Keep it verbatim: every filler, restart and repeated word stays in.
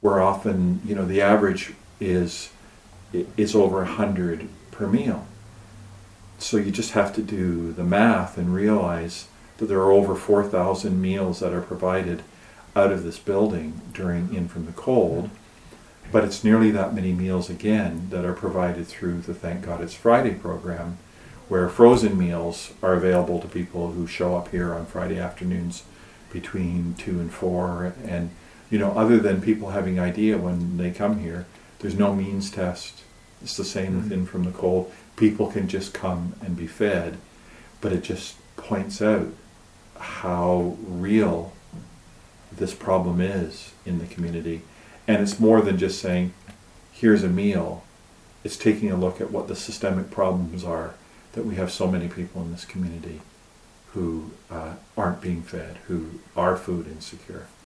where often, you know, the average is is over a hundred per meal. So you just have to do the math and realize that there are over four thousand meals that are provided out of this building during In From the Cold, but it's nearly that many meals again that are provided through the Thank God It's Friday program, where frozen meals are available to people who show up here on Friday afternoons between two and four. And, you know, other than people having idea when they come here, there's no means test. It's the same with In From the Cold. People can just come and be fed, but it just points out how real this problem is in the community. And it's more than just saying, here's a meal. It's taking a look at what the systemic problems are, that we have so many people in this community who uh, aren't being fed, who are food insecure.